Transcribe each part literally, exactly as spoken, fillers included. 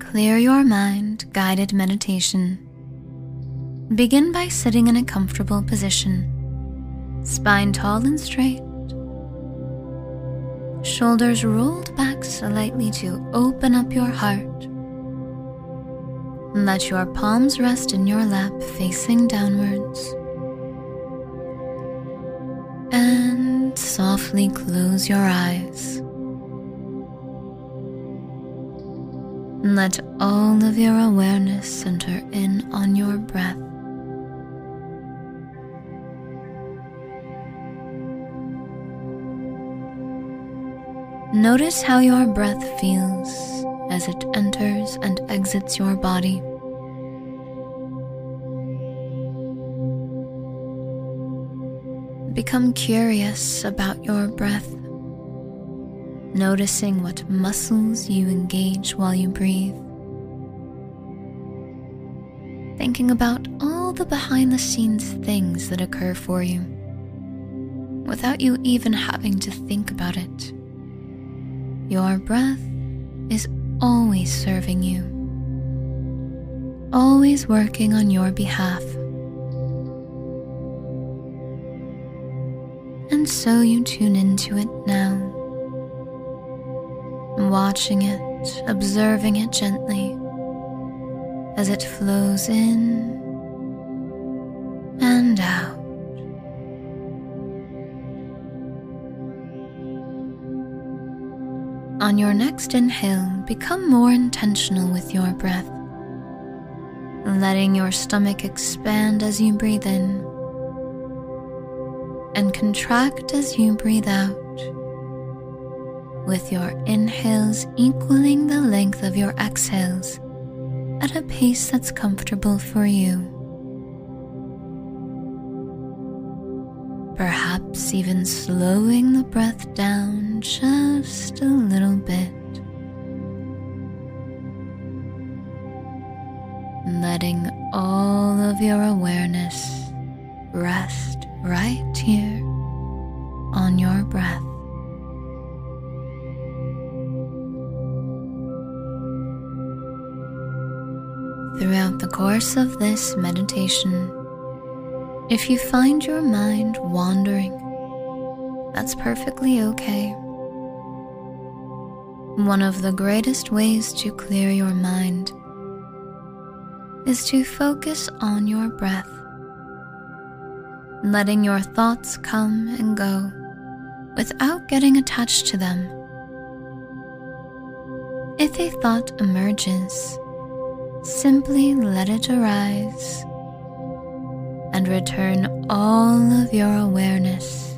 Clear Your Mind guided meditation. Begin by sitting in a comfortable position, spine tall and straight, shoulders rolled back slightly to open up your heart. Let your palms rest in your lap facing downwards. And softly close your eyes. Let all of your awareness center in on your breath. Notice how your breath feels as it enters and exits your body. Become curious about your breath, noticing what muscles you engage while you breathe. Thinking about all the behind-the-scenes things that occur for you, without you even having to think about it. Your breath is always serving you, always working on your behalf. And so you tune into it now, watching it, observing it gently as it flows in and out. On your next inhale, become more intentional with your breath, letting your stomach expand as you breathe in and contract as you breathe out, with your inhales equaling the length of your exhales at a pace that's comfortable for you. Perhaps even slowing the breath down just a little bit, letting all of your awareness rest right here on your breath. Throughout the course of this meditation, if you find your mind wandering, that's perfectly okay. One of the greatest ways to clear your mind is to focus on your breath, letting your thoughts come and go without getting attached to them. If a thought emerges, simply let it arise and return all of your awareness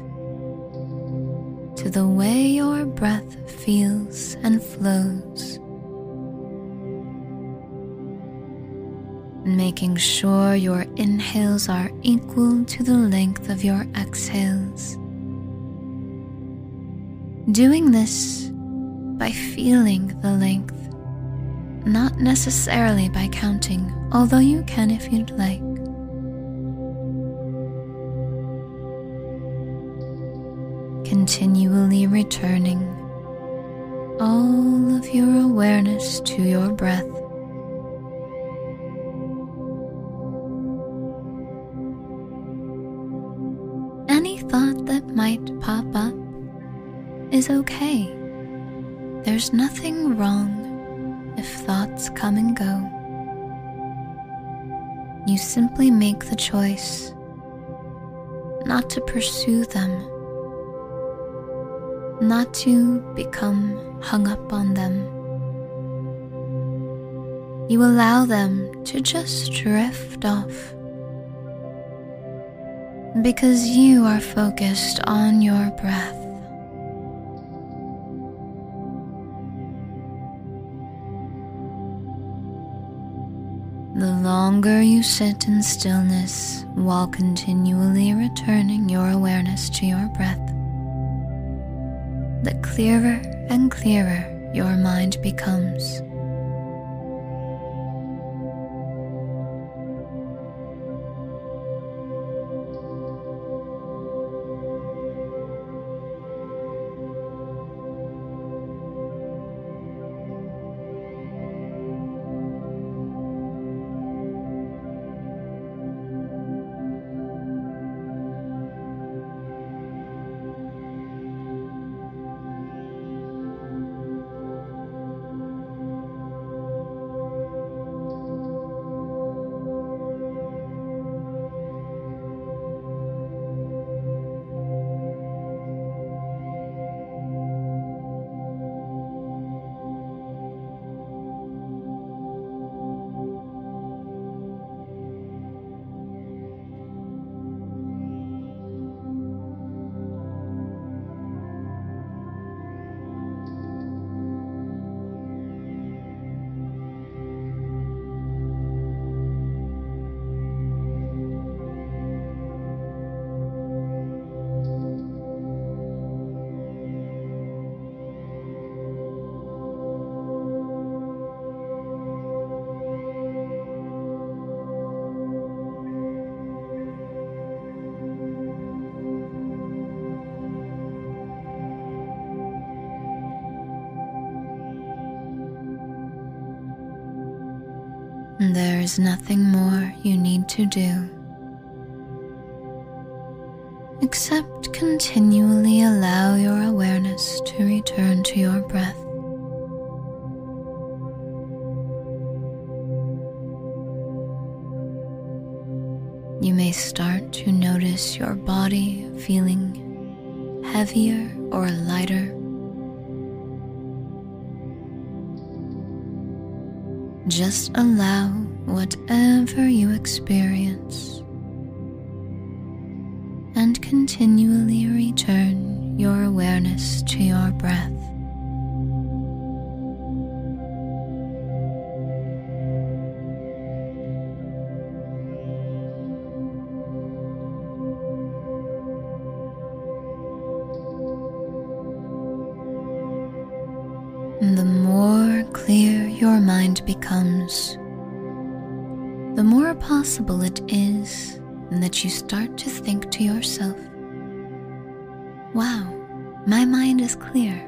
to the way your breath feels and flows, making sure your inhales are equal to the length of your exhales. Doing this by feeling the length, not necessarily by counting, although you can if you'd like. Continually returning all of your awareness to your breath. Any thought that might pop up is okay. There's nothing wrong if thoughts come and go. You simply make the choice not to pursue them, not to become hung up on them. You allow them to just drift off because you are focused on your breath. The longer you sit in stillness while continually returning your awareness to your breath, the clearer and clearer your mind becomes. There's nothing more you need to do except continually allow your awareness to return to your breath. You may start to notice your body feeling heavier or lighter. Just allow whatever you experience and continually return your awareness to your breath. The more clear your mind becomes, the more possible it is that you start to think to yourself, "Wow, my mind is clear."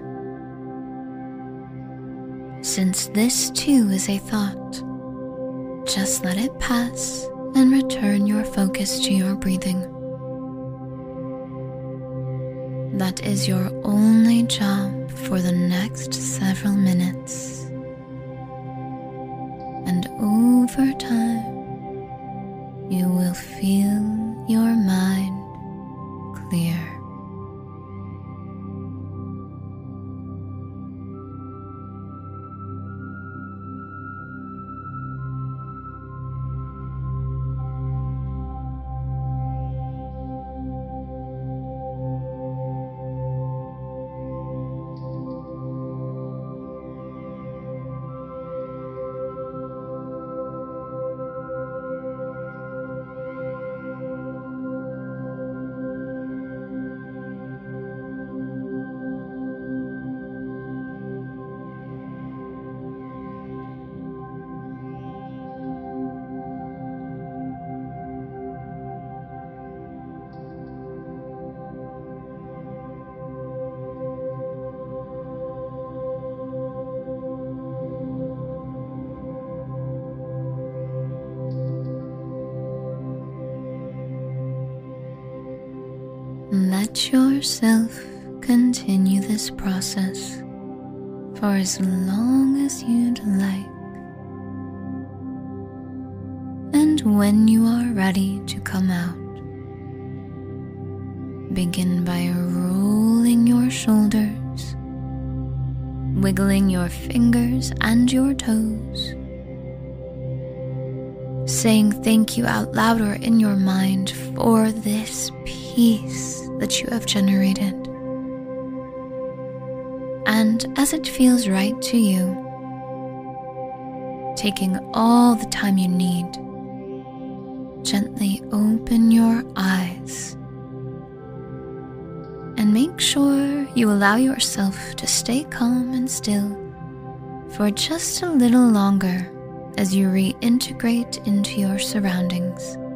Since this too is a thought, just let it pass and return your focus to your breathing. That is your only job for the next several minutes. And over time, you will feel your mind clear. Let yourself continue this process for as long as you'd like. And when you are ready to come out, begin by rolling your shoulders, wiggling your fingers and your toes, saying thank you out loud or in your mind for this peace that you have generated. And as it feels right to you, taking all the time you need, gently open your eyes and make sure you allow yourself to stay calm and still for just a little longer as you reintegrate into your surroundings.